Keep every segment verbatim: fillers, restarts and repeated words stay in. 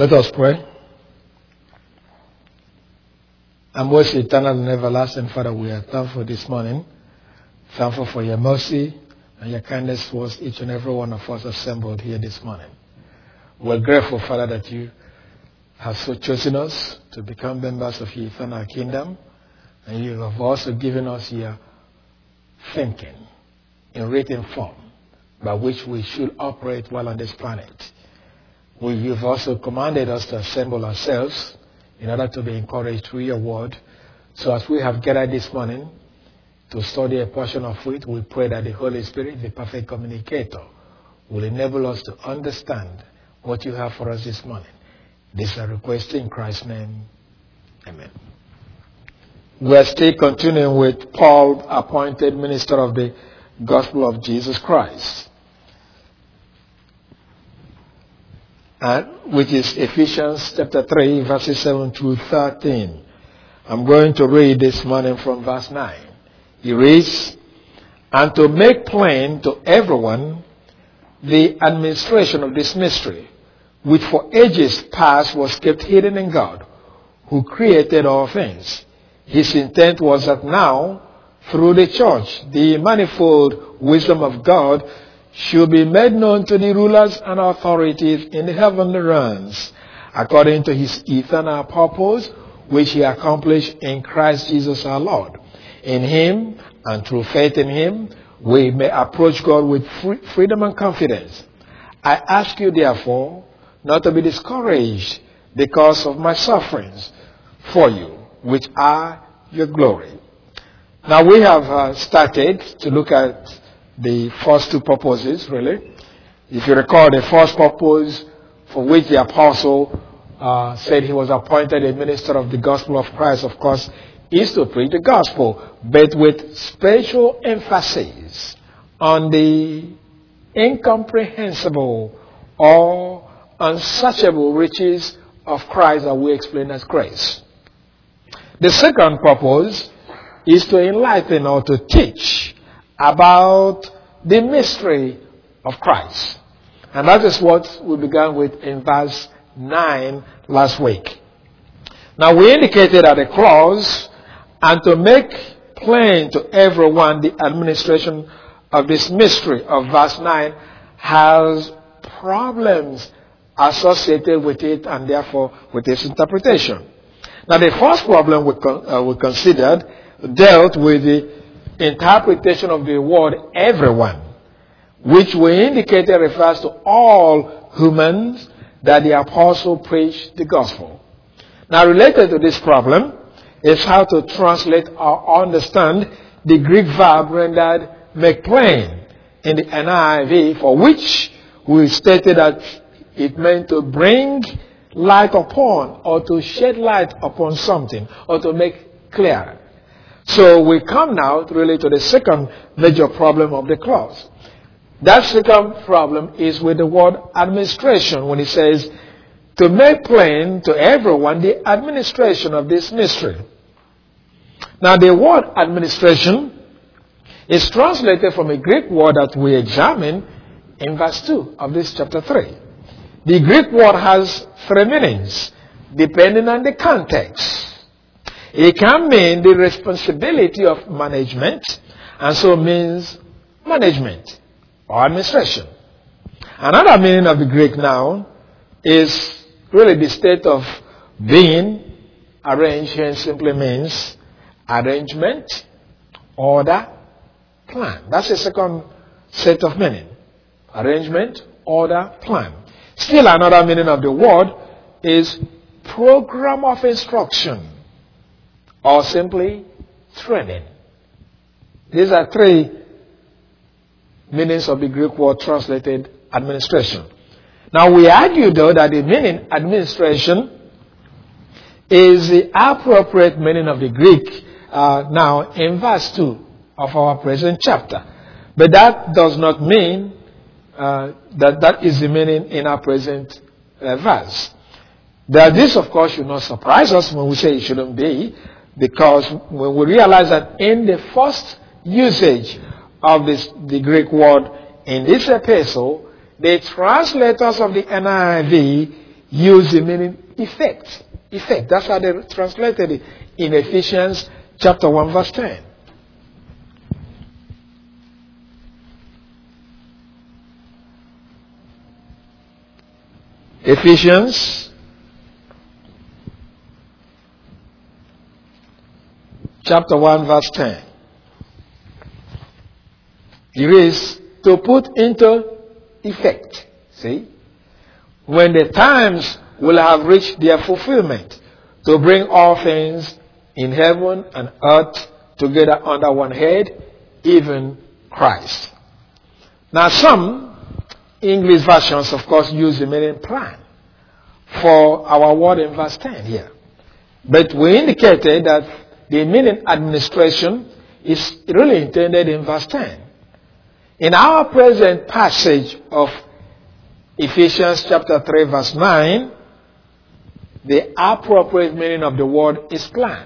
Let us pray. And most eternal and everlasting Father, we are thankful this morning. Thankful for your mercy and your kindness towards each and every one of us assembled here this morning. We're grateful, Father, that you have so chosen us to become members of your eternal kingdom. And you have also given us your thinking in written form by which we should operate while on this planet. We, you've also commanded us to assemble ourselves in order to be encouraged through your word. So as we have gathered this morning to study a portion of it, we pray that the Holy Spirit, the perfect communicator, will enable us to understand what you have for us this morning. This is a request in Christ's name. Amen. We are still continuing with Paul, appointed minister of the gospel of Jesus Christ, and which is Ephesians chapter three, verses seven through thirteen. I'm going to read this morning from verse nine. He reads, "And to make plain to everyone the administration of this mystery, which for ages past was kept hidden in God, who created all things. His intent was that now, through the church, the manifold wisdom of God should be made known to the rulers and authorities in the heavenly realms, according to his eternal purpose, which he accomplished in Christ Jesus our Lord. In him, and through faith in him, we may approach God with free, freedom and confidence. I ask you, therefore, not to be discouraged because of my sufferings for you, which are your glory." Now we have uh, started to look at the first two purposes, really. If you recall, the first purpose for which the apostle uh, said he was appointed a minister of the gospel of Christ, of course, is to preach the gospel, but with special emphasis on the incomprehensible or unsearchable riches of Christ that we explain as grace. The second purpose is to enlighten or to teach about the mystery of Christ. And that is what we began with in verse nine last week. Now we indicated at the clause, "and to make plain to everyone the administration of this mystery" of verse nine has problems associated with it and therefore with its interpretation. Now the first problem we, con- uh, we considered dealt with the interpretation of the word everyone, which we indicated refers to all humans that the apostle preached the gospel. Now related to this problem is how to translate or understand the Greek verb rendered "make plain" in the N I V, for which we stated that it meant to bring light upon or to shed light upon something or to make clear. So we come now really to the second major problem of the clause. That second problem is with the word administration, when it says to make plain to everyone the administration of this mystery. Now the word administration is translated from a Greek word that we examine in verse two of this chapter three. The Greek word has three meanings depending on the context. It can mean the responsibility of management, and so means management or administration. Another meaning of the Greek noun is really the state of being. Arranged here simply means arrangement, order, plan. That's the second set of meaning. Arrangement, order, plan. Still another meaning of the word is program of instruction or simply training. These are three meanings of the Greek word translated administration. Now we argue though that the meaning administration is the appropriate meaning of the Greek uh, now in verse two of our present chapter. But that does not mean Uh, that that is the meaning in our present uh, verse. That this, of course, should not surprise us when we say it shouldn't be, because when we realize that in the first usage of this, the Greek word in this epistle, the translators of the N I V use the meaning effect. Effect. That's how they translated it in Ephesians chapter one verse ten. Ephesians chapter one verse ten. It is to put into effect. See? When the times will have reached their fulfillment, to bring all things in heaven and earth together under one head, even Christ. Now some English versions, of course, use the meaning plan for our word in verse ten here. But we indicated that the meaning administration is really intended in verse ten. In our present passage of Ephesians chapter three verse nine, the appropriate meaning of the word is plan.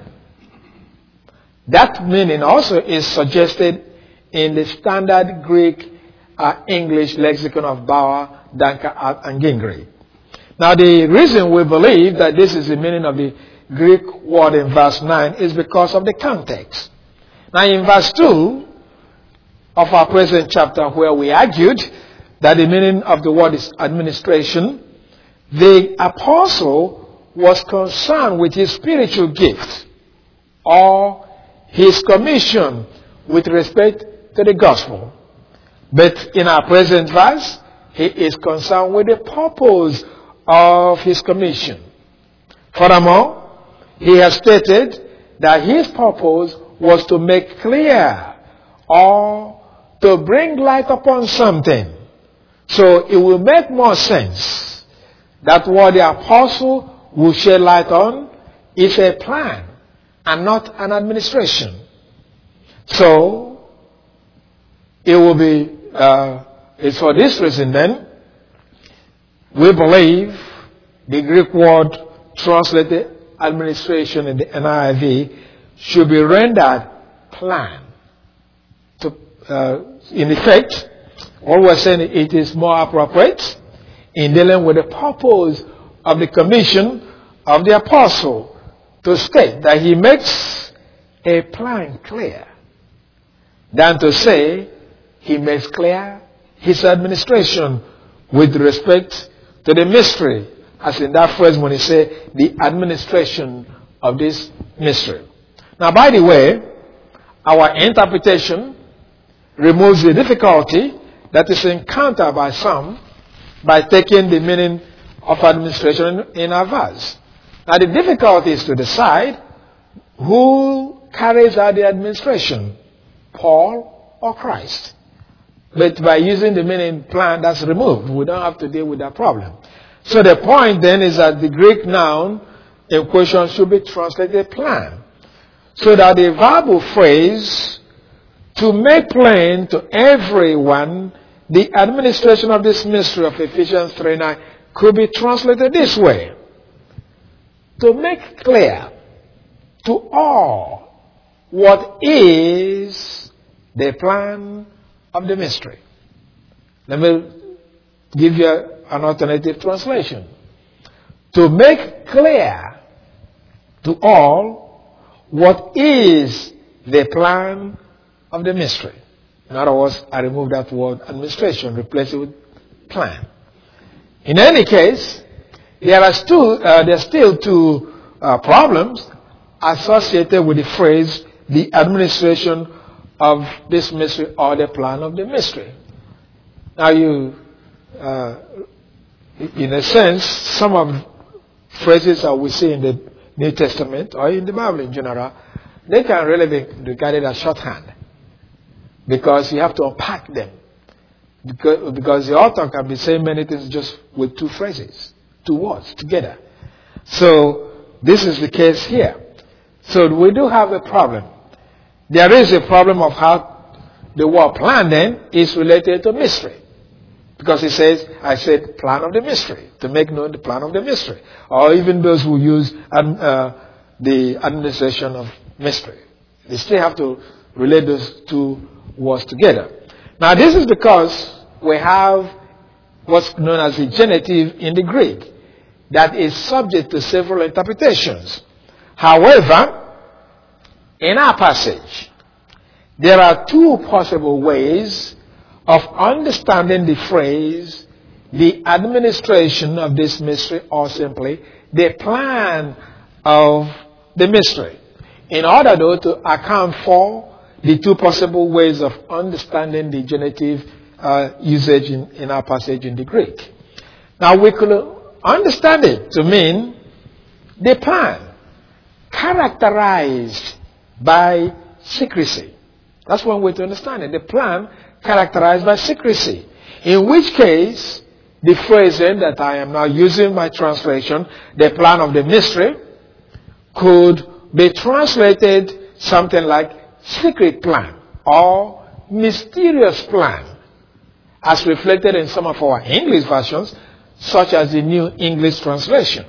That meaning also is suggested in the standard Greek uh, English lexicon of Bauer, Danker, and Gingrey. Now the reason we believe that this is the meaning of the Greek word in verse nine is because of the context. Now in verse two of our present chapter, where we argued that the meaning of the word is administration, the apostle was concerned with his spiritual gift or his commission with respect to the gospel. But in our present verse, he is concerned with the purpose of his commission. Furthermore, he has stated that his purpose was to make clear or to bring light upon something. So it will make more sense that what the apostle will shed light on is a plan and not an administration. So it will be, uh, it's for this reason then, we believe the Greek word translated administration in the N I V should be rendered plan. To, uh, in effect, what we're saying, it is more appropriate in dealing with the purpose of the commission of the apostle to state that he makes a plan clear than to say he makes clear his administration with respect to the mystery, as in that phrase when he said the administration of this mystery. Now, by the way, our interpretation removes the difficulty that is encountered by some by taking the meaning of administration in our verse. Now, the difficulty is to decide who carries out the administration, Paul or Christ. But by using the meaning plan, that's removed. We don't have to deal with that problem. So the point then is that the Greek noun in question should be translated plan. So that the verbal phrase, to make plain to everyone the administration of this mystery of Ephesians three nine, could be translated this way. To make clear to all what is the plan of the mystery. Let me give you an alternative translation. To make clear to all what is the plan of the mystery. In other words, I remove that word administration, replace it with plan. In any case, there are still, uh, there are still two uh, problems associated with the phrase, the administration of this mystery or the plan of the mystery. Now you, uh, in a sense, some of phrases that we see in the New Testament or in the Bible in general, they can really be regarded as shorthand because you have to unpack them. Because, because the author can be saying many things just with two phrases, two words together. So this is the case here. So we do have a problem. There is a problem of how the word plan then is related to mystery. Because it says, I said plan of the mystery, to make known the plan of the mystery. Or even those who use um, uh, the administration of mystery. They still have to relate those two words together. Now this is because we have what's known as the genitive in the Greek. that is subject to several interpretations. However, in our passage, there are two possible ways of understanding the phrase, the administration of this mystery, or simply the plan of the mystery. In order, though, to account for the two possible ways of understanding the genitive uh, usage in, in our passage in the Greek. Now, we could understand it to mean the plan characterized by secrecy. That's one way to understand it. The plan characterized by secrecy. In which case, the phrasing that I am now using my translation, the plan of the mystery, could be translated something like secret plan or mysterious plan, as reflected in some of our English versions, such as the New English Translation.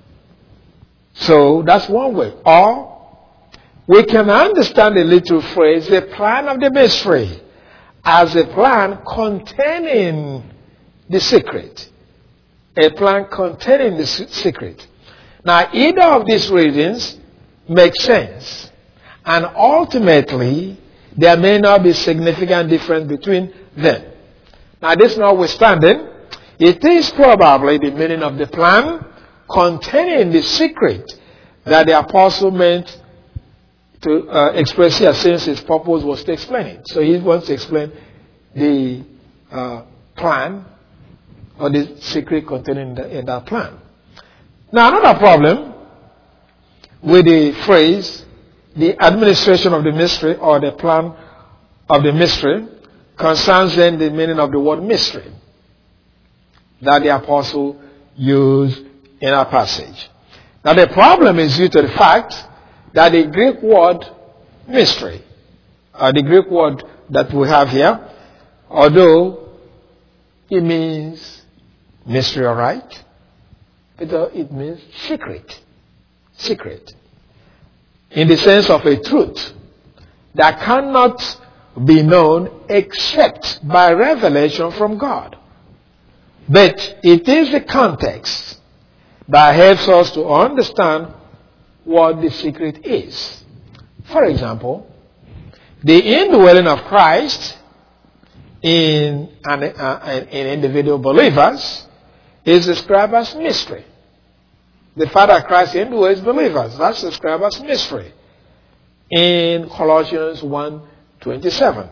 So that's one way. Or we can understand the literal phrase, the plan of the mystery, as a plan containing the secret. A plan containing the secret. Now, either of these readings makes sense. And ultimately, there may not be significant difference between them. Now, this notwithstanding, it is probably the meaning of the plan containing the secret that the apostle meant to uh, express here, since his purpose was to explain it. So he wants to explain the uh, plan or the secret contained in, the, in that plan. Now, another problem with the phrase, the administration of the mystery or the plan of the mystery, concerns then the meaning of the word mystery that the apostle used in our passage. Now, the problem is due to the fact that the Greek word mystery, uh, the Greek word that we have here, although it means mystery, all right, it, uh, it means secret. Secret. In the sense of a truth that cannot be known except by revelation from God. But it is the context that helps us to understand what the secret is. For example, the indwelling of Christ in, an, uh, in individual believers is described as mystery. The fact that Christ indwells believers, that's described as mystery in Colossians one twenty-seven.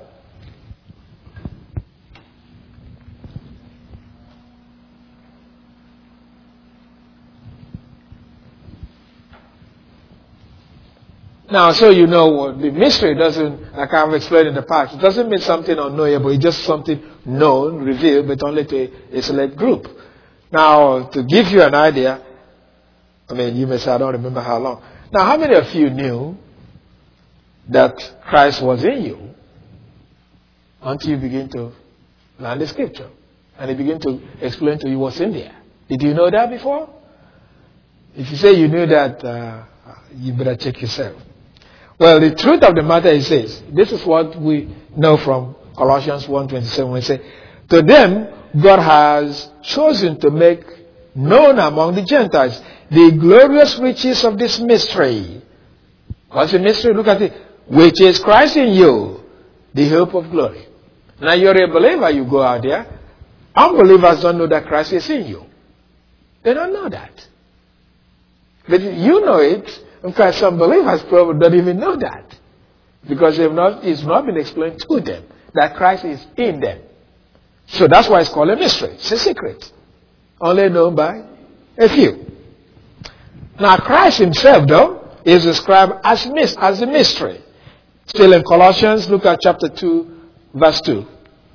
Now, so you know what the mystery doesn't, like I've explained in the past, it doesn't mean something unknowable. It's just something known, revealed, but only to a, a select group. Now, to give you an idea, I mean, you may say, I don't remember how long. Now, how many of you knew that Christ was in you until you begin to learn the scripture? And he began to explain to you what's in there. Did you know that before? If you say you knew that, uh, you better check yourself. Well, the truth of the matter is this. This is what we know from Colossians one twenty-seven. We say, to them, God has chosen to make known among the Gentiles the glorious riches of this mystery. What's the mystery? Look at it. Which is Christ in you, the hope of glory. Now you're a believer, you go out there. Unbelievers don't know that Christ is in you. They don't know that. But you know it. In fact, some believers probably don't even know that. Because they've not, it's not been explained to them that Christ is in them. So that's why it's called a mystery. It's a secret. Only known by a few. Now Christ himself, though, is described as, as a mystery. Still in Colossians, look at chapter two, verse two.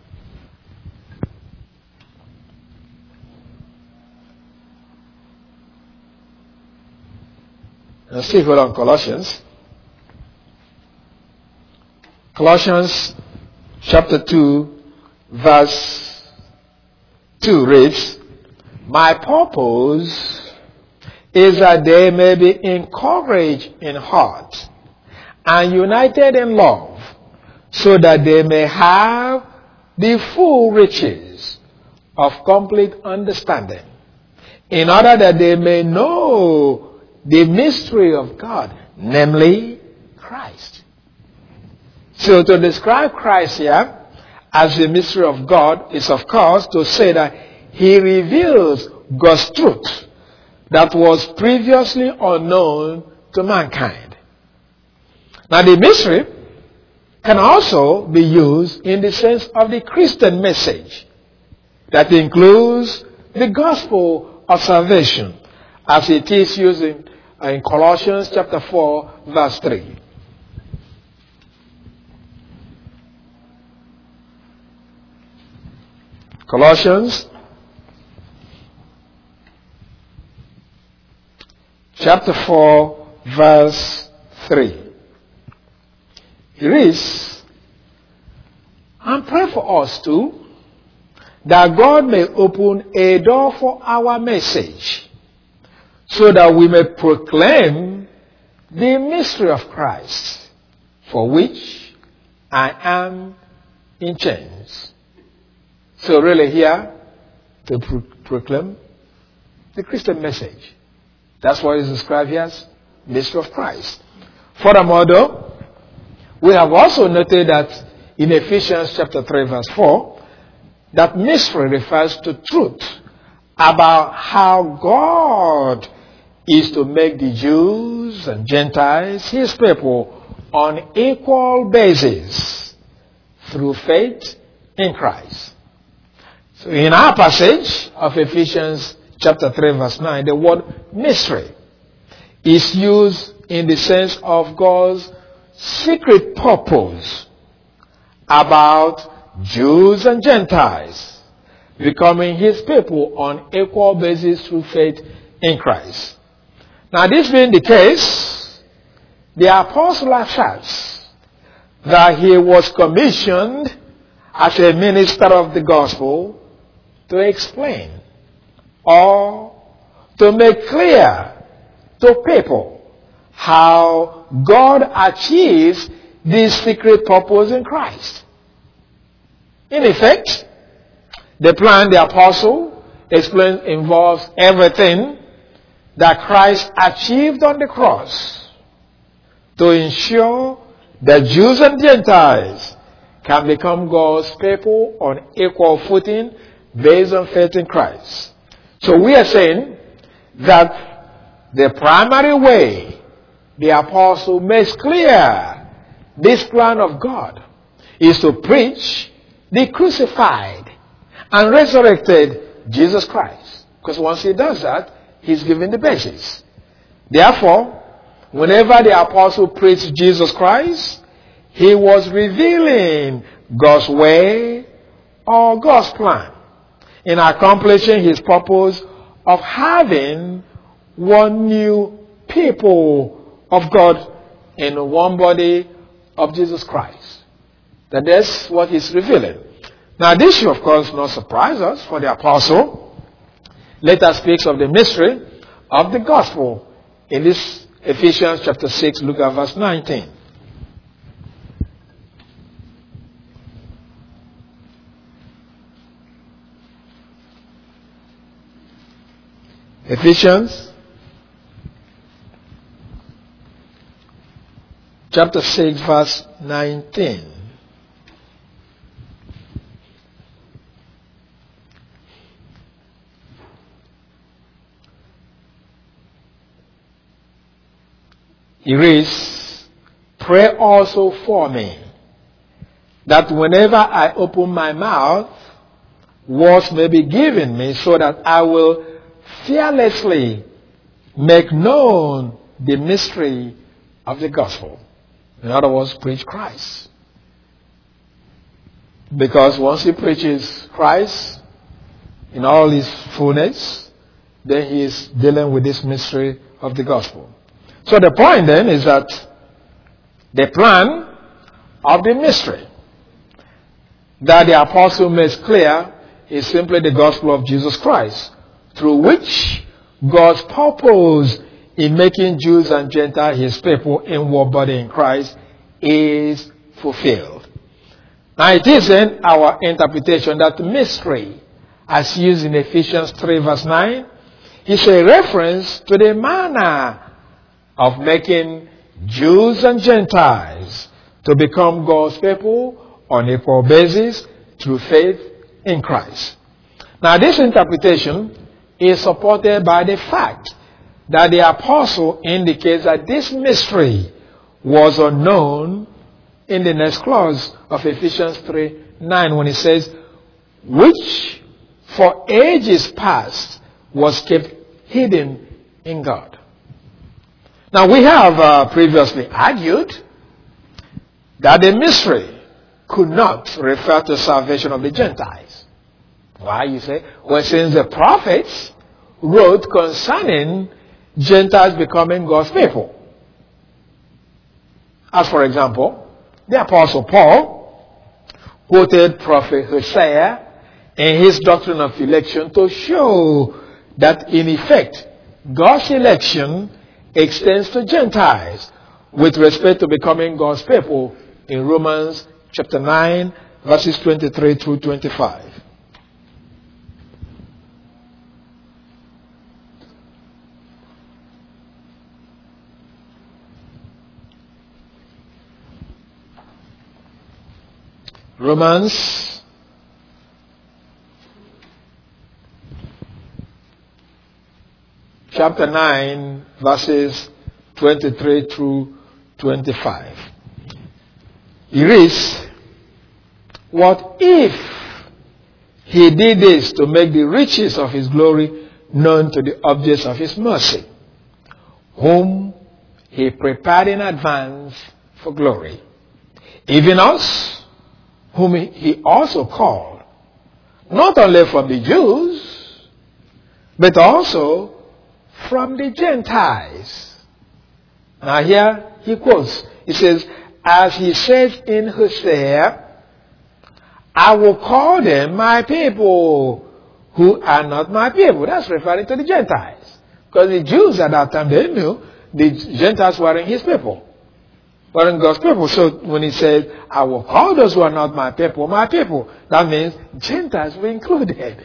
Now still hold on Colossians. Colossians chapter two, verse two reads, my purpose is that they may be encouraged in heart and united in love, so that they may have the full riches of complete understanding, in order that they may know the mystery of God, namely Christ. So to describe Christ here as the mystery of God is, of course, to say that he reveals God's truth that was previously unknown to mankind. Now, the mystery can also be used in the sense of the Christian message that includes the gospel of salvation, as it is used in, in Colossians chapter four, verse three. Colossians chapter four, verse three. It reads, "And pray for us too, that God may open a door for our message, so that we may proclaim the mystery of Christ, for which I am in chains." So really here, to pro- proclaim the Christian message. That's what is described here as mystery of Christ. Furthermore, though, we have also noted that in Ephesians chapter three, verse four, that mystery refers to truth about how God is to make the Jews and Gentiles his people on equal basis through faith in Christ. So in our passage of Ephesians chapter three, verse nine, the word mystery is used in the sense of God's secret purpose about Jews and Gentiles becoming his people on equal basis through faith in Christ. Now, this being the case, the apostle asserts that he was commissioned as a minister of the gospel to explain or to make clear to people how God achieves this secret purpose in Christ. In effect, the plan the apostle explains involves everything that Christ achieved on the cross to ensure that Jews and Gentiles can become God's people on equal footing based on faith in Christ. So we are saying that the primary way the apostle makes clear this plan of God is to preach the crucified and resurrected Jesus Christ. Because once he does that, he's given the basis. Therefore, whenever the apostle preached Jesus Christ, he was revealing God's way or God's plan in accomplishing his purpose of having one new people of God in one body of Jesus Christ. That that's what he's revealing. Now, this should, of course, not surprise us, for the apostle later speaks of the mystery of the gospel in this Ephesians chapter six, look at verse nineteen. Ephesians chapter six, verse nineteen. It reads, "Pray also for me, that whenever I open my mouth, words may be given me, so that I will fearlessly make known the mystery of the gospel." In other words, preach Christ. Because once he preaches Christ in all his fullness, then he is dealing with this mystery of the gospel. So the point then is that the plan of the mystery that the apostle makes clear is simply the gospel of Jesus Christ, through which God's purpose in making Jews and Gentiles his people in one body in Christ is fulfilled. Now, it is in our interpretation that mystery, as used in Ephesians three verse nine, is a reference to the manner of making Jews and Gentiles to become God's people on equal basis through faith in Christ. Now, this interpretation is supported by the fact that the apostle indicates that this mystery was unknown in the next clause of Ephesians three nine when it says, which for ages past was kept hidden in God. Now, we have uh, previously argued that the mystery could not refer to salvation of the Gentiles. Why, you say? Well, since the prophets wrote concerning Gentiles becoming God's people. As for example, the Apostle Paul quoted Prophet Hosea in his doctrine of election to show that in effect, God's election extends to Gentiles with respect to becoming God's people in Romans chapter nine, verses twenty-three through twenty-five. Romans chapter nine, verses twenty-three through twenty-five. It reads, what if he did this to make the riches of his glory known to the objects of his mercy, whom he prepared in advance for glory, even us, whom he also called, not only from the Jews, but also from the Gentiles. Now here he quotes, he says, as he says in Hosea, I will call them my people who are not my people. That's referring to the Gentiles. Because the Jews at that time, they knew the Gentiles weren't his people. Weren't God's people. So when he says, I will call those who are not my people, my people, that means Gentiles were included.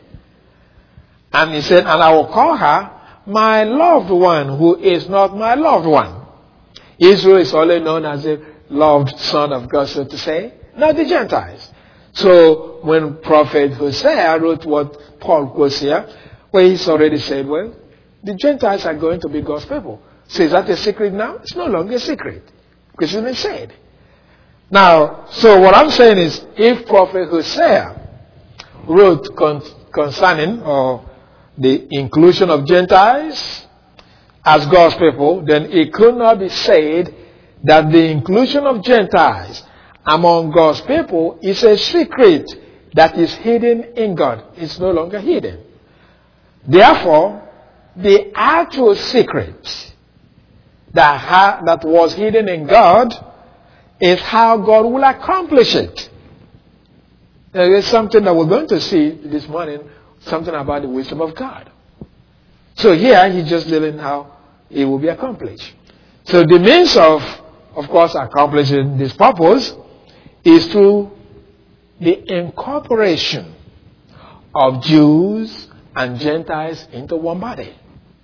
And he said, and I will call her my loved one who is not my loved one. Israel is only known as a loved son of God, so to say, not the Gentiles. So when Prophet Hosea wrote what Paul quotes here, where he's already said, well, the Gentiles are going to be God's people. So is that a secret now? It's no longer a secret, because it's been said. Now, so what I'm saying is, if Prophet Hosea wrote con- concerning or the inclusion of Gentiles as God's people, then it could not be said that the inclusion of Gentiles among God's people is a secret that is hidden in God. It's no longer hidden. Therefore, the actual secret that, ha- that was hidden in God is how God will accomplish it. There is something that we're going to see this morning, something about the wisdom of God. So here, he's just dealing how it will be accomplished. So the means of, of course, accomplishing this purpose is through the incorporation of Jews and Gentiles into one body.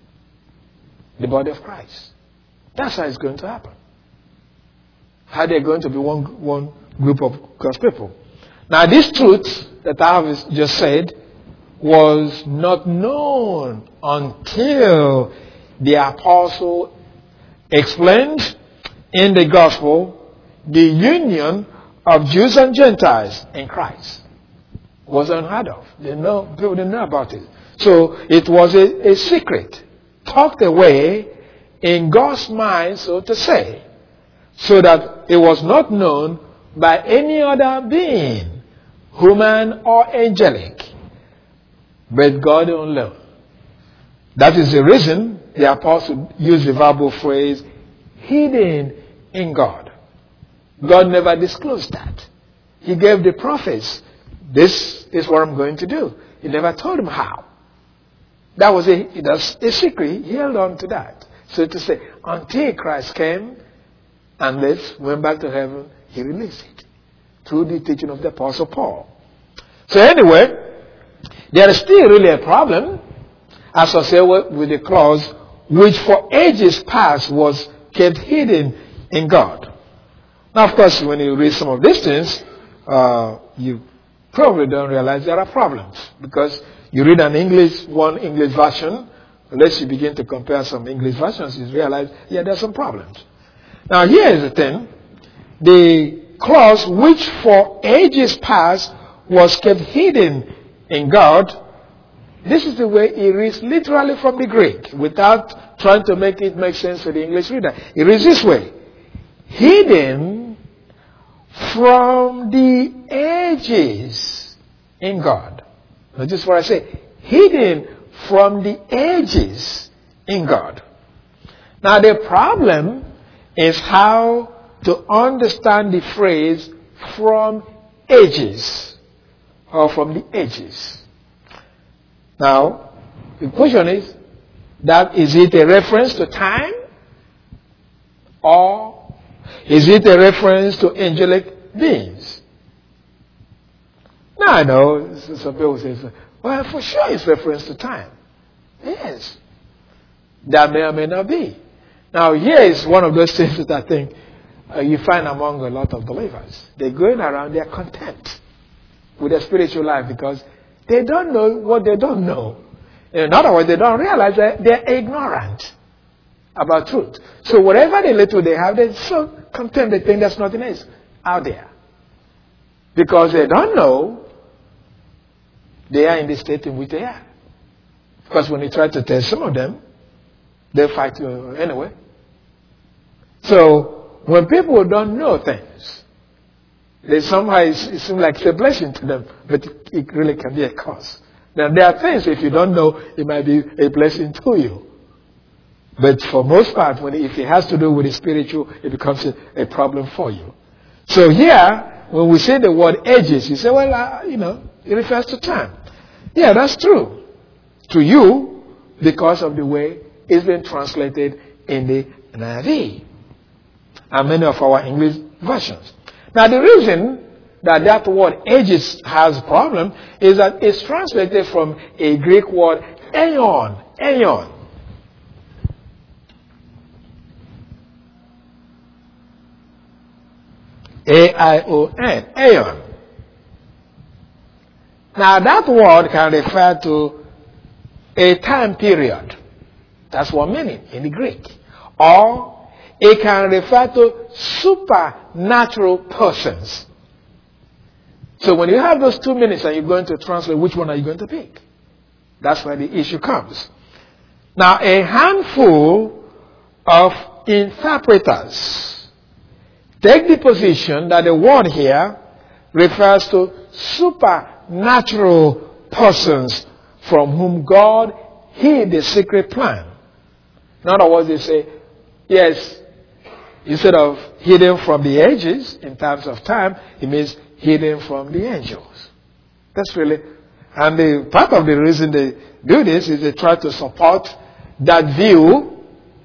The body of Christ. That's how it's going to happen. How they're going to be one, one group of God's people. Now, this truth that I have just said was not known until the apostle explained in the gospel the union of Jews and Gentiles in Christ. It was unheard of. They know, people didn't know about it. So it was a, a secret, tucked away in God's mind, so to say, so that it was not known by any other being, human or angelic, but God alone. That is the reason the apostle used the verbal phrase, hidden in God. God never disclosed that. He gave the prophets, this is what I'm going to do. He never told them how. That was a, that's a secret. He held on to that. So to say, until Christ came and this went back to heaven, he released it through the teaching of the Apostle Paul. So anyway, there is still really a problem associated with, with the clause which for ages past was kept hidden in God. Now, of course, when you read some of these things, uh, you probably don't realize there are problems, because you read an English, one English version, unless you begin to compare some English versions, you realize, yeah, there's some problems. Now, here is the thing. The clause which for ages past was kept hidden in God, this is the way it reads literally from the Greek, without trying to make it make sense to the English reader. It reads this way: hidden from the ages in God. Notice what I say. Hidden from the ages in God. Now, the problem is how to understand the phrase from ages, or from the ages. Now, the question is, that is it a reference to time, or is it a reference to angelic beings? Now, I know some people say, well, for sure it's reference to time. Yes. That may or may not be. Now, here is one of those things that I think uh, you find among a lot of believers. They're going around, they're content with their spiritual life because they don't know what they don't know. In other words, they don't realize that they're ignorant about truth. So whatever the little they have, they're so content they think there's nothing else out there. Because they don't know they are in the state in which they are. Because when you try to tell some of them, they fight you anyway. So when people don't know things, they somehow it seems like it's a blessing to them, but it really can be a curse. Now there are things, if you don't know, it might be a blessing to you. But for most part, when if it has to do with the spiritual, it becomes a, a problem for you. So here, when we say the word ages, you say, well, uh, you know, it refers to time. Yeah, that's true. To you, because of the way it's been translated in the N I V and many of our English versions. Now, the reason that that word ages has a problem is that it's translated from a Greek word aeon, aeon. A I O N, aeon. Now, that word can refer to a time period. That's one meaning in the Greek. Or it can refer to supernatural persons. So when you have those two meanings and you're going to translate, which one are you going to pick? That's where the issue comes. Now, a handful of interpreters take the position that the word here refers to supernatural persons from whom God hid the secret plan. In other words, they say, yes, instead of hidden from the ages in terms of time, it means hidden from the angels. That's really, and the part of the reason they do this is they try to support that view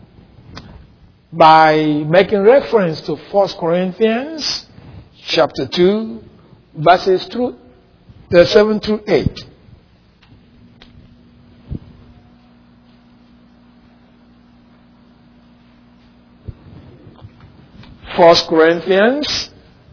by making reference to First Corinthians chapter two, verses through, uh, seven through eight. First Corinthians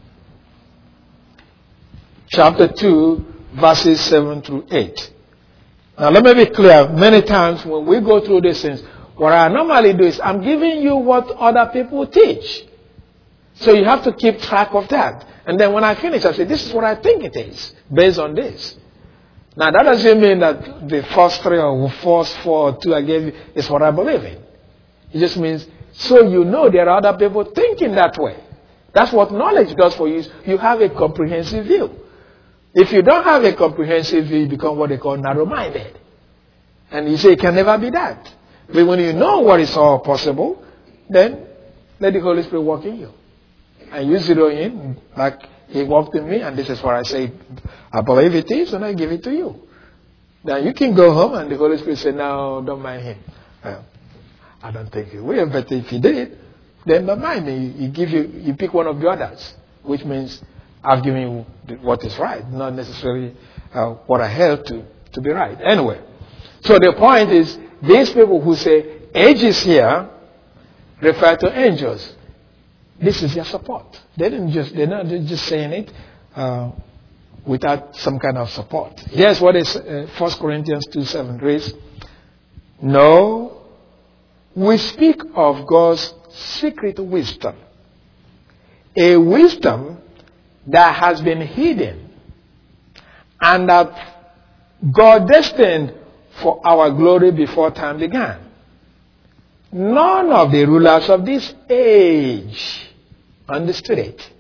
chapter two, verses seven through eight. Now let me be clear. Many times when we go through these things, what I normally do is I'm giving you what other people teach. So you have to keep track of that. And then when I finish, I say, this is what I think it is, based on this. Now that doesn't mean that the first three or first four or two I gave you is what I believe in. It just means, so you know there are other people thinking that way. That's what knowledge does for you. You have a comprehensive view. If you don't have a comprehensive view, you become what they call narrow-minded. And you say it can never be that. But when you know what is all possible, then let the Holy Spirit work in you. And you zero in, like He worked in me, and this is what I say, I believe it is, and I give it to you. Then you can go home, and the Holy Spirit say, no, don't mind him. Well, I don't think you will, but if you did, then don't mind me. You give you, you pick one of the others, which means I've given you what is right, not necessarily uh, what I held to, to be right. Anyway, So the point is, these people who say ages here refer to angels. This is their support. They didn't just, they're not just saying it uh, without some kind of support. Here's what is uh, First Corinthians two seven reads. No, we speak of God's secret wisdom. A wisdom that has been hidden and that God destined for our glory before time began. None of the rulers of this age understood it.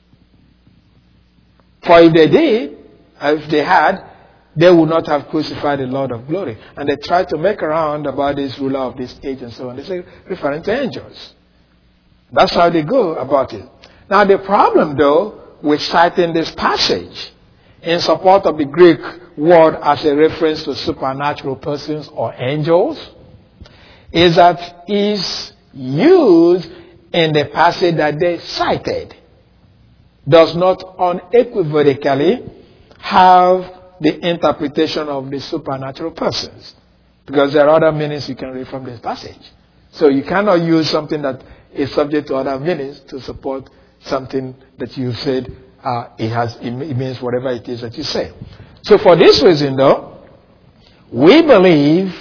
For if they did, if they had, they would not have crucified the Lord of glory. And they tried to make around about this ruler of this age and so on. They say, referring to angels. That's how they go about it. Now the problem though, with citing this passage in support of the Greek word as a reference to supernatural persons or angels, is that is used in the passage that they cited does not unequivocally have the interpretation of the supernatural persons, because there are other meanings you can read from this passage. So you cannot use something that is subject to other meanings to support something that you said uh, it has it means whatever it is that you say. So for this reason though, we believe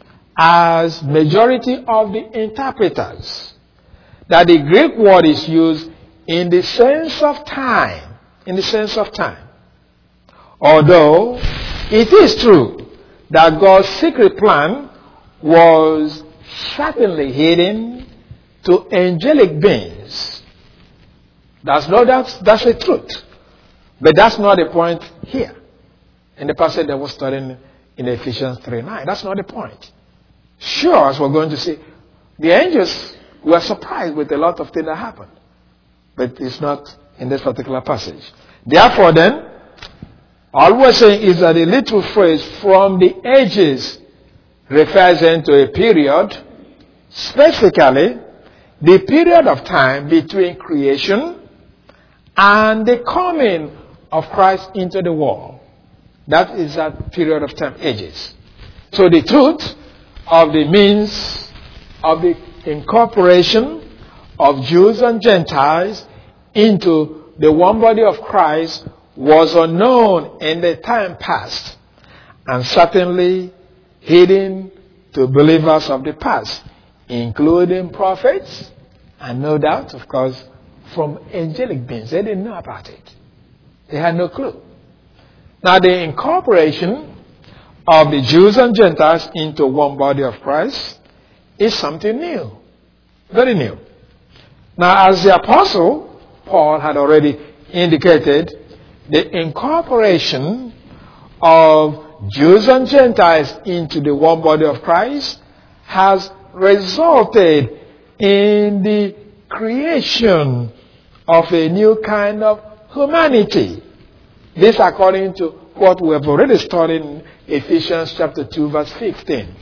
as majority of the interpreters that the Greek word is used in the sense of time, in the sense of time. Although it is true that God's secret plan was certainly hidden to angelic beings. That's no that's that's the truth. But that's not the point here. In the passage that we're studying in Ephesians three nine. That's not the point. Sure, as we're going to see, the angels were surprised with a lot of things that happened. But it's not in this particular passage. Therefore then, all we're saying is that the little phrase from the ages refers into a period, specifically the period of time between creation and the coming of Christ into the world. That is that period of time, ages. So the truth of the means of the incorporation of Jews and Gentiles into the one body of Christ was unknown in the time past and certainly hidden to believers of the past, including prophets and no doubt, of course, from angelic beings. They didn't know about it. They had no clue. Now the incorporation of the Jews and Gentiles into one body of Christ is something new. Very new. Now as the apostle Paul had already indicated, the incorporation of Jews and Gentiles into the one body of Christ has resulted in the creation of a new kind of humanity. This according to what we have already studied in Ephesians chapter two verse fifteen.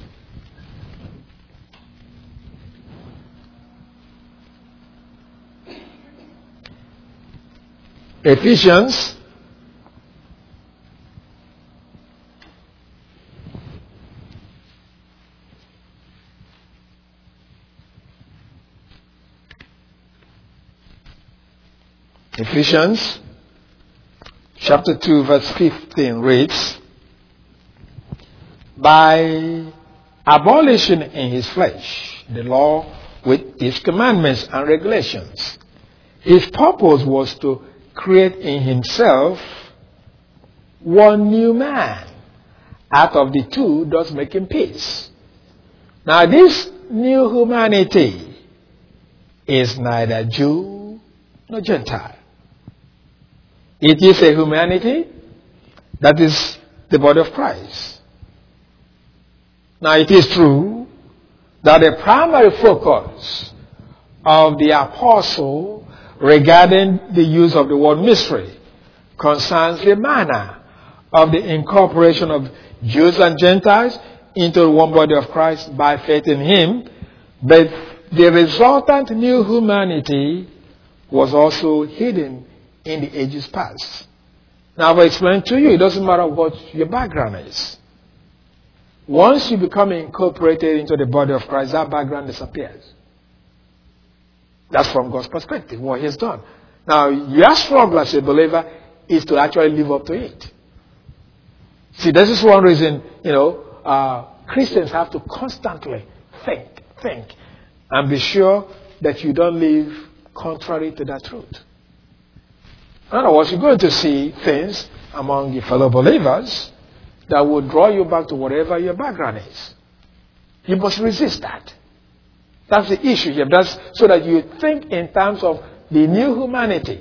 Ephesians Ephesians chapter two verse fifteen reads, by abolishing in his flesh the law with its commandments and regulations, his purpose was to create in himself one new man out of the two, thus making peace. Now this new humanity is neither Jew nor Gentile. It is a humanity that is the body of Christ. Now it is true that the primary focus of the apostle regarding the use of the word mystery concerns the manner of the incorporation of Jews and Gentiles into one body of Christ by faith in him, but the resultant new humanity was also hidden in the ages past. Now I've explained to you, it doesn't matter what your background is. Once you become incorporated into the body of Christ, that background disappears. That's from God's perspective, what He has done. Now, your struggle as a believer is to actually live up to it. See, this is one reason, you know, uh, Christians have to constantly think, think, and be sure that you don't live contrary to that truth. In other words, you're going to see things among your fellow believers that will draw you back to whatever your background is. You must resist that. That's the issue here. That's so that you think in terms of the new humanity.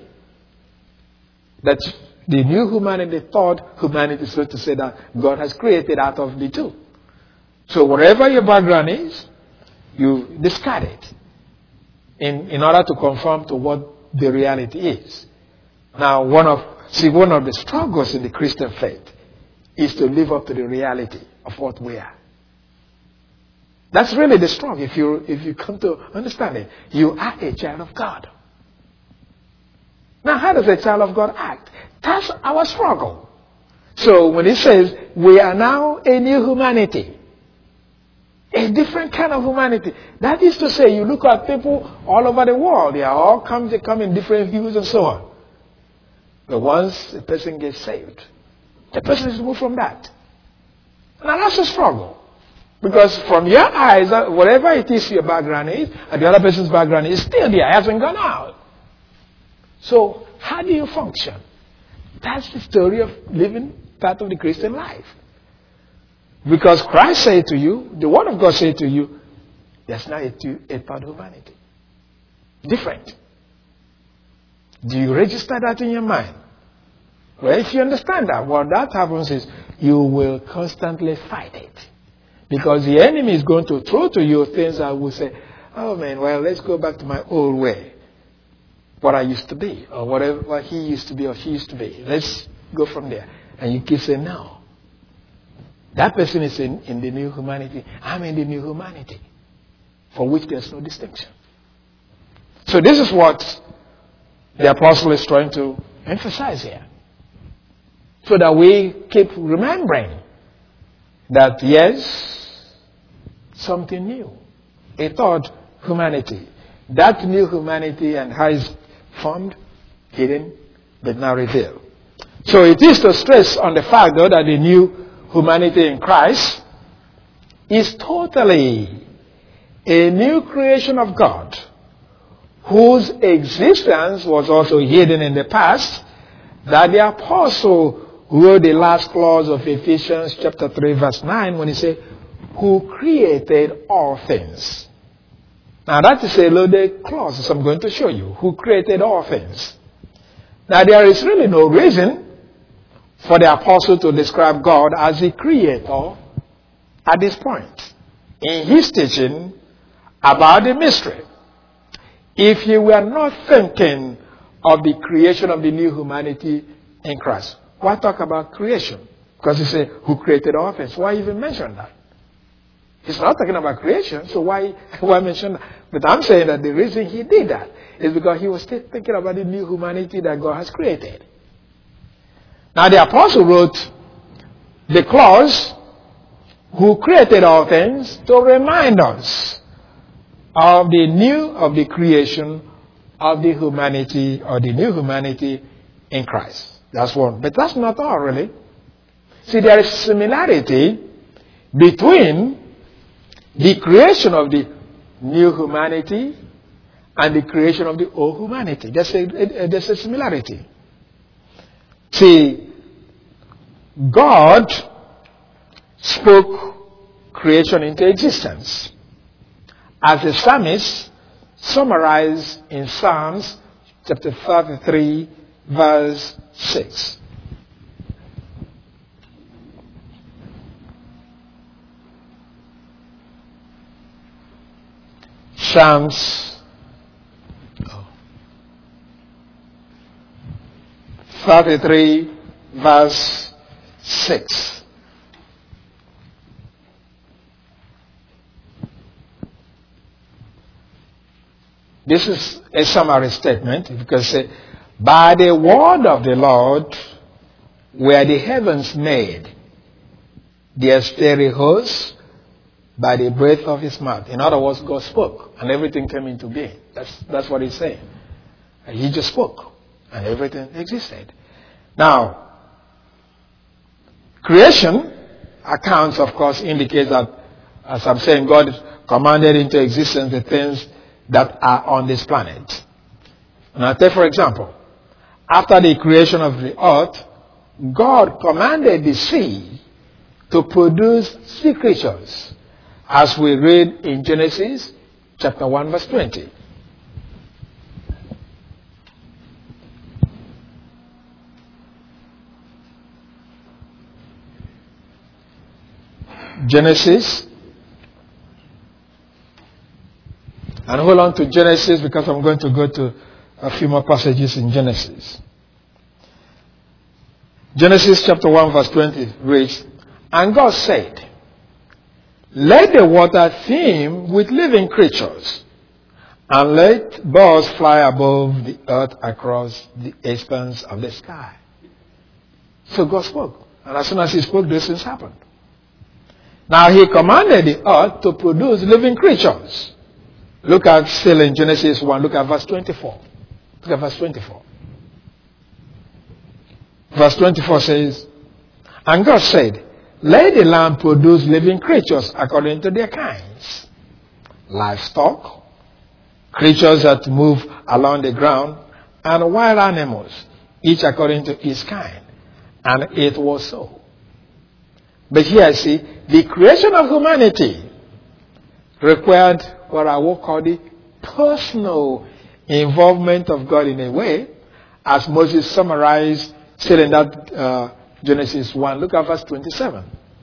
That the new humanity, thought humanity, so to say, that God has created out of the two. So whatever your background is, you discard it in, in order to conform to what the reality is. Now, one of see one of the struggles in the Christian faith is to live up to the reality of what we are. That's really the struggle. If you if you come to understand it, you are a child of God. Now, how does a child of God act? That's our struggle. So when it says we are now a new humanity, a different kind of humanity, that is to say, you look at people all over the world. They are all come they come in different hues and so on. But once a person gets saved, the person is moved from that. Now that's a struggle. Because from your eyes, whatever it is your background is, and the other person's background is still there, it hasn't gone out. So how do you function? That's the story of living part of the Christian life. Because Christ said to you, the Word of God said to you, there's now a, a part of humanity. Different. Do you register that in your mind? Well, if you understand that, what that happens is you will constantly fight it. Because the enemy is going to throw to you things that will say, oh man, well, let's go back to my old way. What I used to be, or whatever what he used to be or she used to be. Let's go from there. And you keep saying, no. That person is in, in the new humanity. I'm in the new humanity, for which there's no distinction. So this is what the apostle is trying to emphasize here. So that we keep remembering that, yes, something new. A third humanity. That new humanity and how it's formed, hidden, but now revealed. So it is to stress on the fact, though, that the new humanity in Christ is totally a new creation of God, whose existence was also hidden in the past, that the apostle wrote the last clause of Ephesians chapter three verse nine when he said, who created all things. Now that is a loaded clause, as I'm going to show you, who created all things. Now there is really no reason for the apostle to describe God as the creator at this point in his teaching about the mystery, if he were not thinking of the creation of the new humanity in Christ. Why talk about creation? Because he said, who created all things? Why even mention that? He's not talking about creation, so why, why mention that? But I'm saying that the reason he did that is because he was still thinking about the new humanity that God has created. Now the apostle wrote the clause, who created all things, to remind us of the new, of the creation of the humanity, or the new humanity in Christ. That's one. But that's not all, really. See, there is similarity between the creation of the new humanity and the creation of the old humanity. There's a, there's a similarity. See, God spoke creation into existence, as the psalmist summarized in Psalms chapter thirty-three, verse six. Psalms thirty-three, verse six. This is a summary statement, because uh, by the word of the Lord were the heavens made, the esterios by the breath of his mouth. In other words, God spoke and everything came into being. That's, that's what he's saying. He just spoke and everything existed. Now, creation accounts, of course, indicate that, as I'm saying, God commanded into existence the things that are on this planet. Now, take for example, after the creation of the earth, God commanded the sea to produce sea creatures, as we read in Genesis chapter one, verse twenty. Genesis. And hold on to Genesis because I'm going to go to a few more passages in Genesis. Genesis chapter one verse twenty reads, "And God said, let the water teem with living creatures, and let birds fly above the earth across the expanse of the sky." So God spoke. And as soon as he spoke, these things happened. Now he commanded the earth to produce living creatures. Look at still in Genesis one, look at verse twenty-four. Look at verse twenty-four. Verse twenty-four says, "And God said, let the land produce living creatures according to their kinds, livestock, creatures that move along the ground, and wild animals, each according to its kind. And it was so." But here, see, the creation of humanity required what I will call the personal involvement of God in a way, as Moses summarized still in that uh, Genesis one. Look at verse twenty-seven.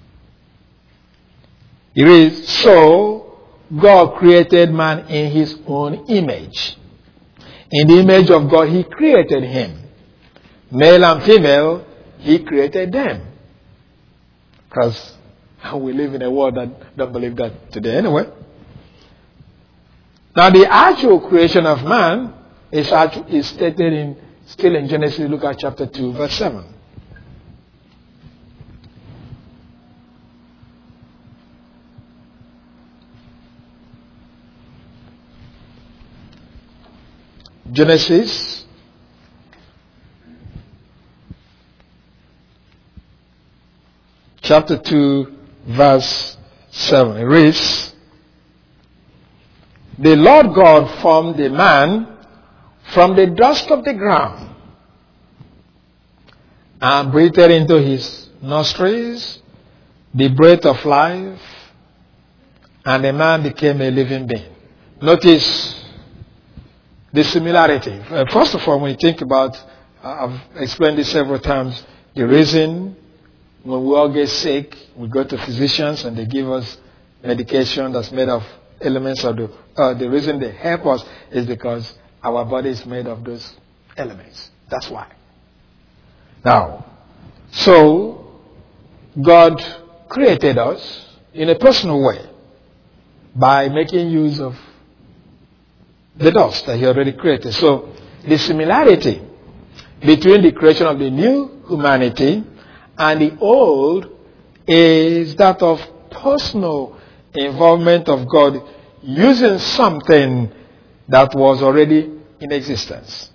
It reads, "So God created man in his own image. In the image of God he created him. Male and female he created them." Because we live in a world that don't believe that today anyway. Now the actual creation of man is, actually, is stated in still in Genesis. Look at chapter two, verse seven. Genesis chapter two, verse seven. It reads, "The Lord God formed the man from the dust of the ground and breathed into his nostrils the breath of life, and the man became a living being." Notice the similarity. First of all, when you think about, I've explained this several times, the reason when we all get sick, we go to physicians and they give us medication that's made of elements of the earth. The reason they help us is because our body is made of those elements. That's why. Now, so God created us in a personal way by making use of the dust that he already created. So the similarity between the creation of the new humanity and the old is that of personal involvement of God using something that was already in existence.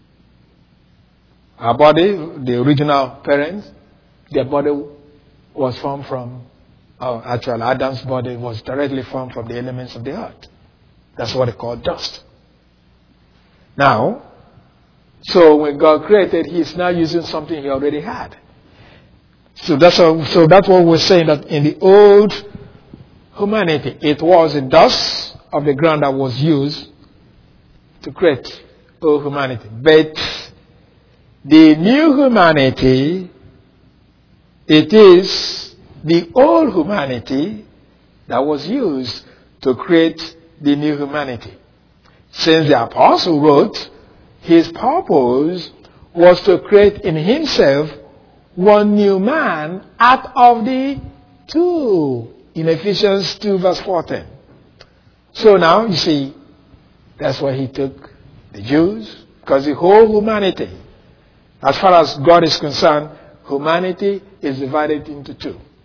Our body, the original parents, their body was formed from, oh, actually Adam's body was directly formed from the elements of the earth. That's what they call dust. Now, so when God created, he's now using something he already had. So that's a, so that's what we're saying, that in the old humanity, it was the dust of the ground that was used to create old humanity. But the new humanity, it is the old humanity that was used to create the new humanity. Since the apostle wrote, his purpose was to create in himself one new man out of the two, in Ephesians two verse fourteen. So now, you see, that's why he took the Jews, because the whole humanity, as far as God is concerned, humanity is divided into two.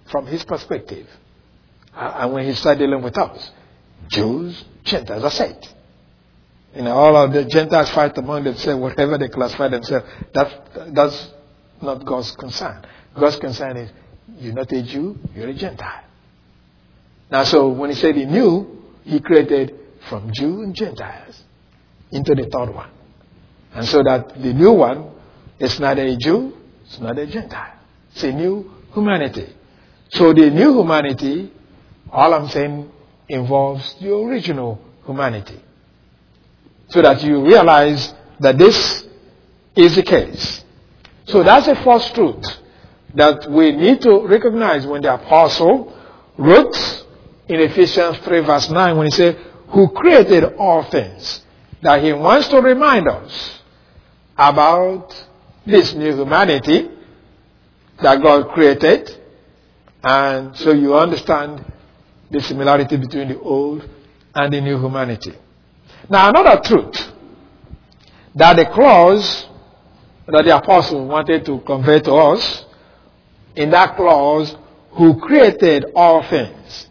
from his perspective. And when he started dealing with us, Jews, Gentiles, that's it. You know, all of the Gentiles fight among themselves, whatever they classify themselves. That, that's not God's concern. God's concern is, you're not a Jew, you're a Gentile. Now, so when he said he knew, he created from Jew and Gentiles into the third one. And so that the new one is neither a Jew, it's not a Gentile. It's a new humanity. So the new humanity, all I'm saying, involves the original humanity. So that you realize that this is the case. So that's the first truth that we need to recognize when the apostle wrote in Ephesians three verse nine when he said, who created all things. That he wants to remind us about this new humanity that God created. And so you understand the similarity between the old and the new humanity. Now, another truth that the clause that the apostle wanted to convey to us, in that clause, who created all things,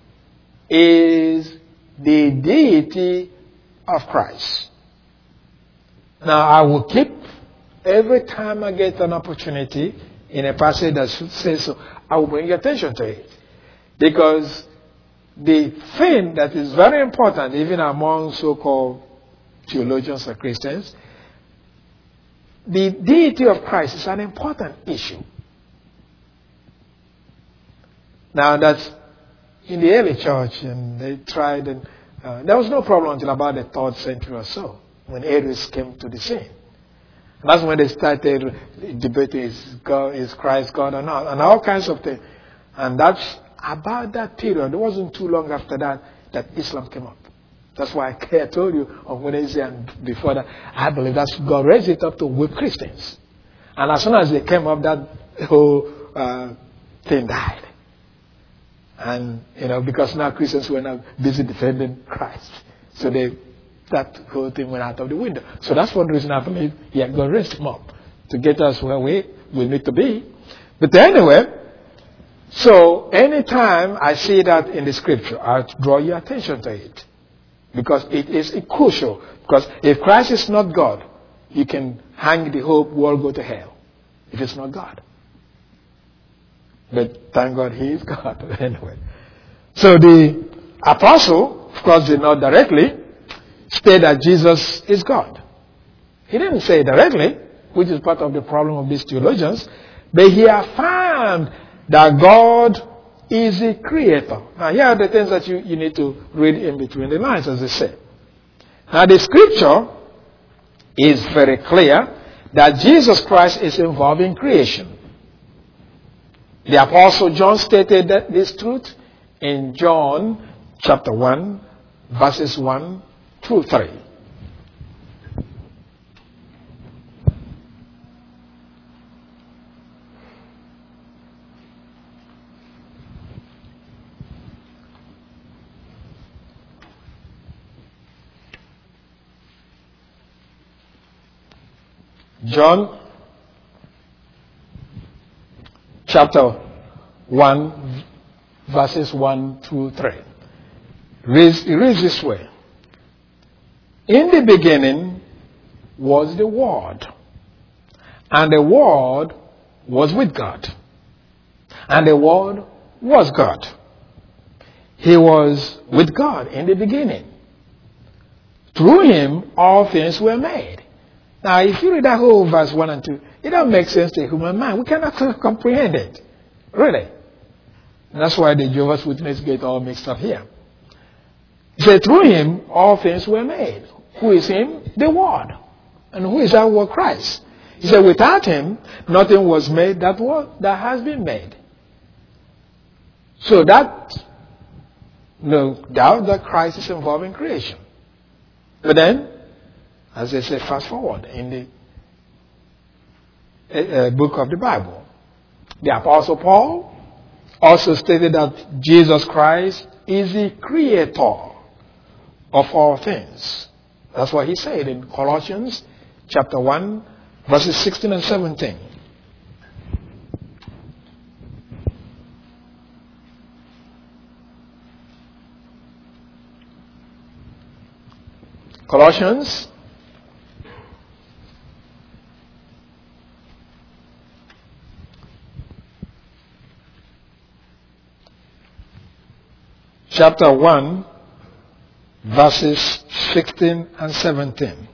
is the deity of Christ. Now, I will keep, every time I get an opportunity in a passage that says so, I will bring your attention to it. Because the thing that is very important, even among so-called theologians or Christians, the deity of Christ is an important issue. Now, that's in the early church, and they tried, and uh, there was no problem until about the third century or so, when Arius came to the scene. And that's when they started debating, is, God, is Christ God or not, and all kinds of things. And that's about that period. It wasn't too long after that that Islam came up. That's why I told you on Wednesday and before that, I believe that God raised it up to whip Christians. And as soon as they came up, that whole uh, thing died. And, you know, because now Christians were now busy defending Christ. So they, that whole thing went out of the window. So that's one reason I believe, yeah, God raised him up to get us where we, we need to be. But anyway, so anytime I see that in the scripture, I draw your attention to it. Because it is crucial. Because if Christ is not God, you can hang the whole world, go to hell. If it's not God. But thank God he is God. Anyway. So the apostle, of course, did not directly state that Jesus is God. He didn't say it directly, which is part of the problem of these theologians. But he affirmed that God is the creator. Now, here are the things that you, you need to read in between the lines, as they say. Now, the scripture is very clear that Jesus Christ is involved in creation. The Apostle John stated that this truth in John chapter one, verses one through three. John chapter one, verses one through three. It reads this way. In the beginning was the Word, and the Word was with God, and the Word was God. He was with God in the beginning. Through him all things were made. Now, if you read that whole verse one and two, it doesn't make sense to a human mind. We cannot comprehend it. Really. And that's why the Jehovah's Witnesses get all mixed up here. He said, through him, all things were made. Who is him? The Word. And who is that Word? Christ. He said, without him, nothing was made that was, that has been made. So that, no doubt that Christ is involved in creation. But then, as they say, fast forward in the uh, book of the Bible. The Apostle Paul also stated that Jesus Christ is the creator of all things. That's what he said in Colossians chapter one, verses sixteen and seventeen. Colossians chapter one, verses sixteen and seventeen.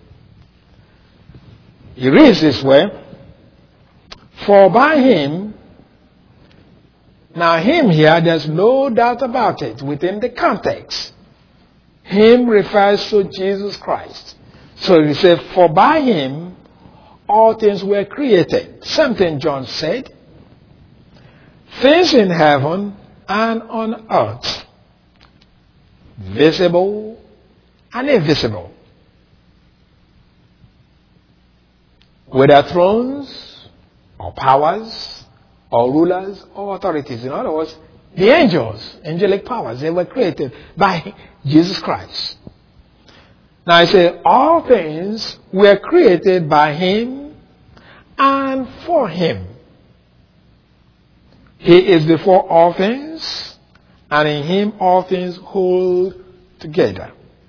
He reads this way: For by him, now him here, there's no doubt about it within the context. Him refers to Jesus Christ. So he said, for by him all things were created. Something John said. Things in heaven and on earth, visible and invisible, whether thrones or powers or rulers or authorities. In other words, the angels, angelic powers, they were created by Jesus Christ. Now I say all things were created by him and for him. He is before all things, and in him all things hold together.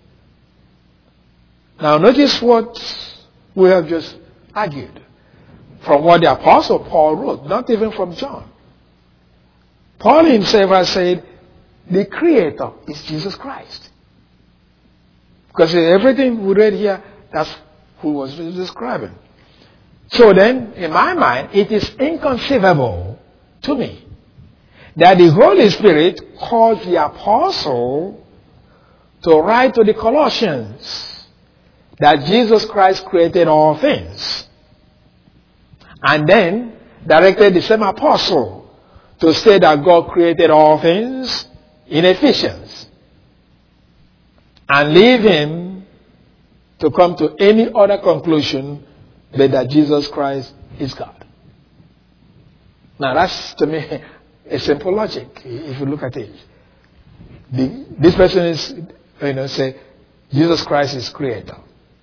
Now notice what we have just argued from what the Apostle Paul wrote, not even from John. Paul himself has said the Creator is Jesus Christ. Because everything we read here, that's who was describing. So then, in my mind, it is inconceivable to me that the Holy Spirit caused the Apostle to write to the Colossians that Jesus Christ created all things, and then directed the same Apostle to say that God created all things in Ephesians, and leave him to come to any other conclusion but that Jesus Christ is God. Now that's, to me, a simple logic if you look at it. The, this person is, you know, say, Jesus Christ is creator.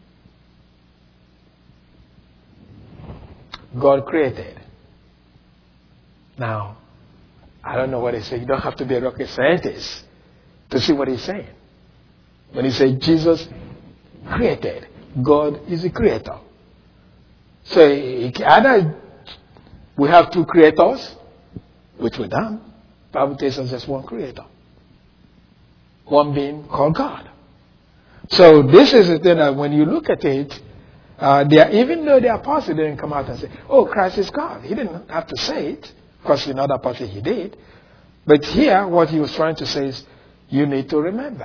God created. Now, I don't know what he's saying. You don't have to be a rocket scientist to see what he's saying. When he says Jesus created, God is the creator. So either we have two creators, which we're done. The Bible tells us there's one creator. One being called God. So this is the thing that when you look at it, uh, they are, even though the apostle didn't come out and say, oh, Christ is God. He didn't have to say it. Because in other parts he did. But here, what he was trying to say is, you need to remember.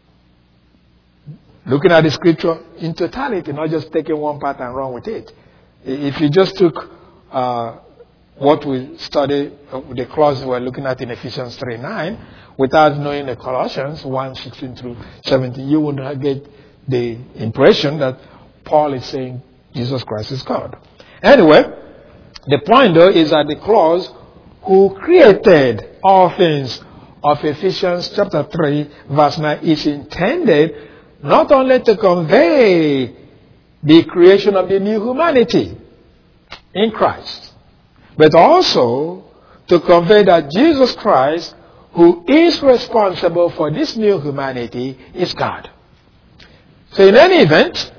Looking at the scripture in totality, not just taking one part and run with it. If you just took uh, what we studied, uh, the clause we're looking at in Ephesians three nine, without knowing the Colossians one sixteen through seventeen, you would not get the impression that Paul is saying Jesus Christ is God. Anyway, the point though is that the clause who created all things of Ephesians chapter three verse nine is intended not only to convey the creation of the new humanity in Christ, but also to convey that Jesus Christ, who is responsible for this new humanity, is God. So in any event,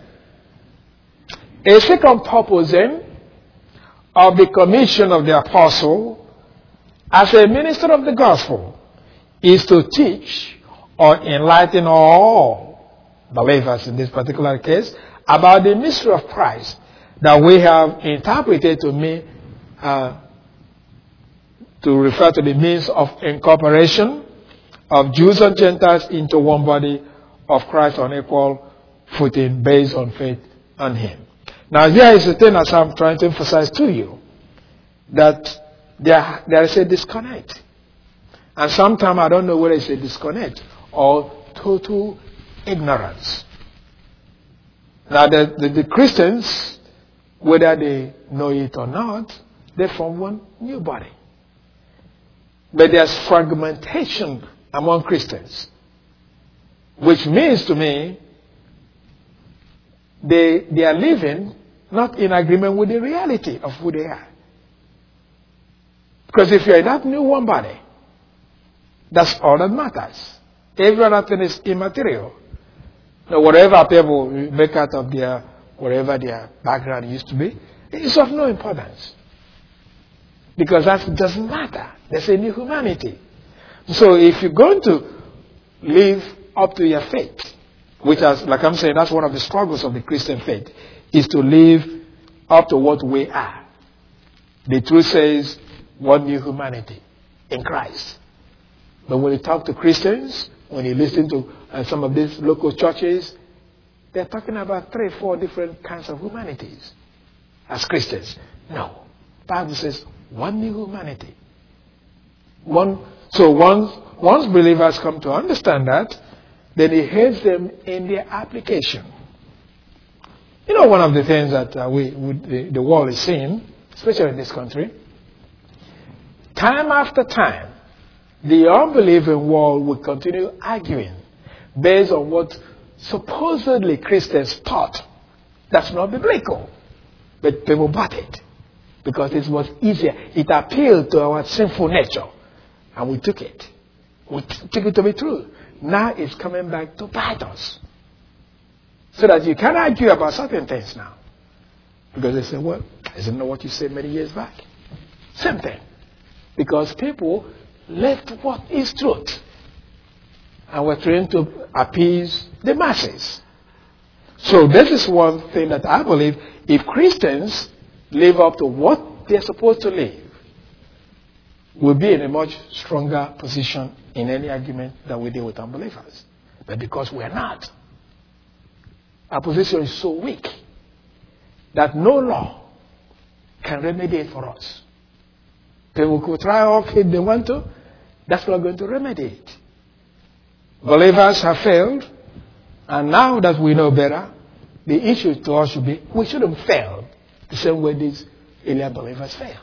a second purpose then of the commission of the apostle as a minister of the gospel is to teach or enlighten all believers in this particular case about the mystery of Christ that we have interpreted to mean uh, to refer to the means of incorporation of Jews and Gentiles into one body of Christ on equal footing based on faith on him. Now here is the thing that I'm trying to emphasize to you, that there, there is a disconnect. And sometimes I don't know whether it's a disconnect or total ignorance. Now the, the, the Christians, whether they know it or not, they form one new body. But there's fragmentation among Christians, which means to me they, they are living not in agreement with the reality of who they are. Because if you're in that new one body, that's all that matters. Every other thing is immaterial. Now, whatever people make out of their, whatever their background used to be, it's of no importance. Because that doesn't matter. There's a new humanity. So if you're going to live up to your faith, which is, like I'm saying, that's one of the struggles of the Christian faith, is to live up to what we are. The truth says, one new humanity in Christ. But when you talk to Christians, when you listen to uh, some of these local churches, they're talking about three, four different kinds of humanities as Christians. No. The Bible says one new humanity. One. So once, once believers come to understand that, then it helps them in their application. You know, one of the things that uh, we, we the, the world is seeing, especially in this country, time after time, the unbelieving world will continue arguing based on what supposedly Christians taught. That's not biblical. But people bought it because it was easier. It appealed to our sinful nature. And we took it. We t- took it to be true. Now it's coming back to bite us. So that you can't argue about certain things now. Because they say, well, isn't that what you said many years back? Same thing. Because people left what is truth. And we're trying to appease the masses. So this is one thing that I believe, if Christians live up to what they're supposed to live, we'll be in a much stronger position in any argument that we deal with unbelievers. But because we're not, our position is so weak that no law can remedy it for us. People could try all if they want to. That's not going to remedy it. Believers have failed. And now that we know better, the issue to us should be, we shouldn't fail the same way these earlier believers failed.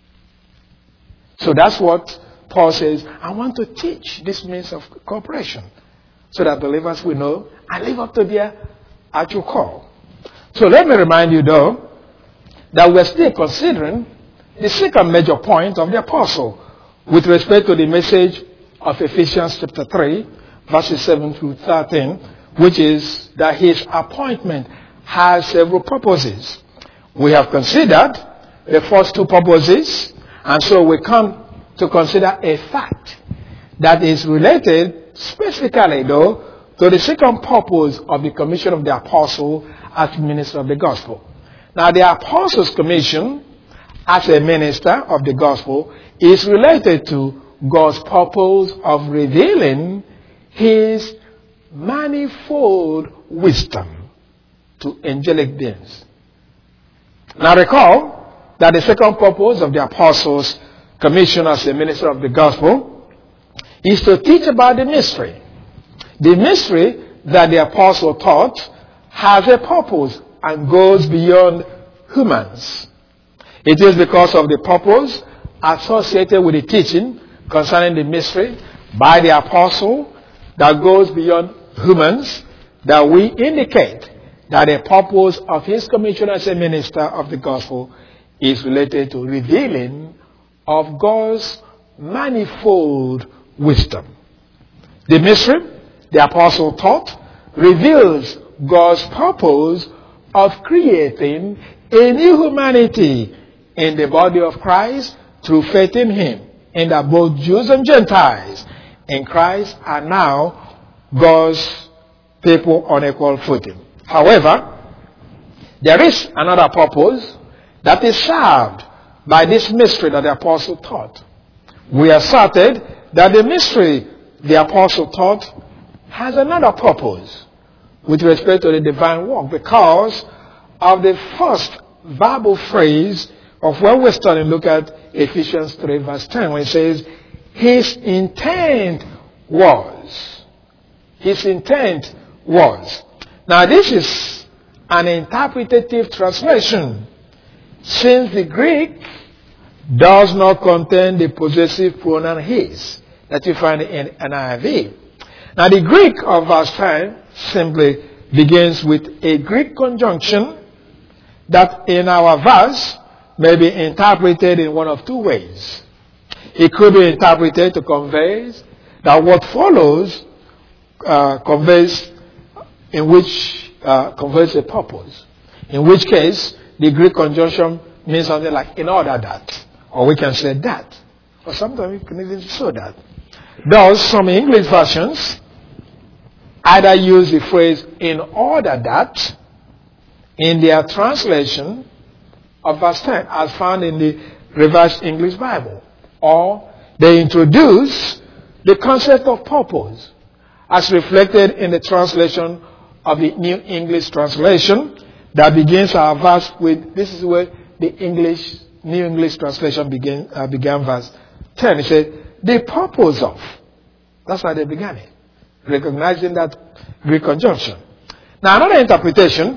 So that's what Paul says, I want to teach this means of cooperation so that believers will know and live up to their actual call. So let me remind you, though, that we're still considering the second major point of the apostle with respect to the message of Ephesians chapter three, verses seven through thirteen, which is that his appointment has several purposes. We have considered the first two purposes, and so we come to consider a fact that is related specifically, though, to the second purpose of the commission of the apostle as minister of the gospel. Now, the apostle's commission as a minister of the gospel is related to God's purpose of revealing his manifold wisdom to angelic beings. Now recall that the second purpose of the apostle's commission as a minister of the gospel is to teach about the mystery. The mystery that the apostle taught has a purpose and goes beyond humans. It is because of the purpose associated with the teaching concerning the mystery by the apostle that goes beyond humans that we indicate that the purpose of his commission as a minister of the gospel is related to revealing of God's manifold wisdom. The mystery the apostle taught reveals God's purpose of creating a new humanity in the body of Christ through faith in him, and that both Jews and Gentiles in Christ are now God's people on equal footing. However, there is another purpose that is served by this mystery that the apostle taught. We asserted that the mystery the apostle taught has another purpose with respect to the divine work because of the first Bible phrase of when we're starting to look at Ephesians three verse ten, when it says, his intent was. His intent was. Now this is an interpretative translation, since the Greek does not contain the possessive pronoun his that you find in N I V. Now the Greek of verse ten simply begins with a Greek conjunction that in our verse may be interpreted in one of two ways. It could be interpreted to convey that what follows uh, conveys in which uh, conveys a purpose. In which case, the Greek conjunction means something like in order that, or we can say that, or sometimes we can even show that. Thus, some English versions either use the phrase in order that in their translation of verse ten, as found in the Revised English Bible, or they introduce the concept of purpose as reflected in the translation of the New English Translation that begins our verse with, this is where the English, New English Translation begin, uh, began verse ten. It said, the purpose of. That's how they began it, recognizing that Greek conjunction. Now, another interpretation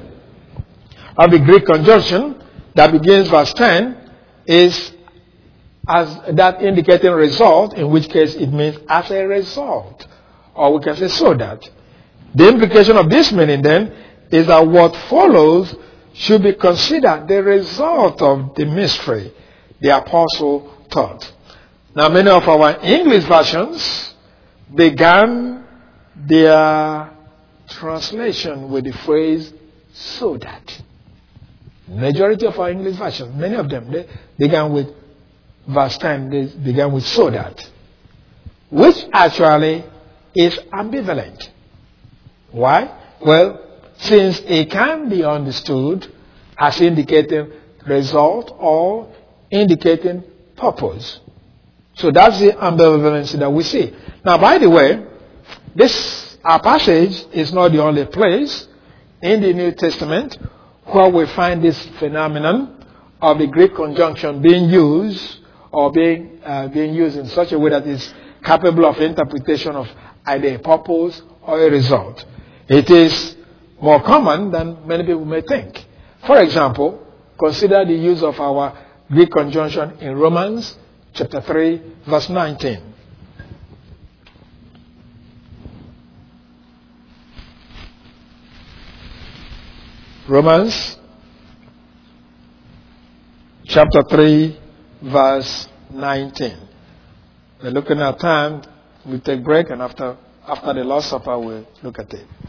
of the Greek conjunction that begins verse ten is as that indicating result, in which case it means as a result. Or we can say so that. The implication of this meaning then is that what follows should be considered the result of the mystery the apostle taught. Now, many of our English versions began their translation with the phrase so that. Majority of our English versions, many of them, they began with verse ten, they began with so that, which actually is ambivalent. Why? Well, since it can be understood as indicating result or indicating purpose. So that's the ambivalence that we see. Now, by the way, this our passage is not the only place in the New Testament where we find this phenomenon of the Greek conjunction being used or being uh, being used in such a way that is capable of interpretation of either a purpose or a result. It is more common than many people may think. For example, consider the use of our Greek conjunction in Romans chapter three, verse nineteen. Romans chapter three, verse nineteen. We're looking at time. We'll take break, and after after the Lord's Supper, we'll look at it.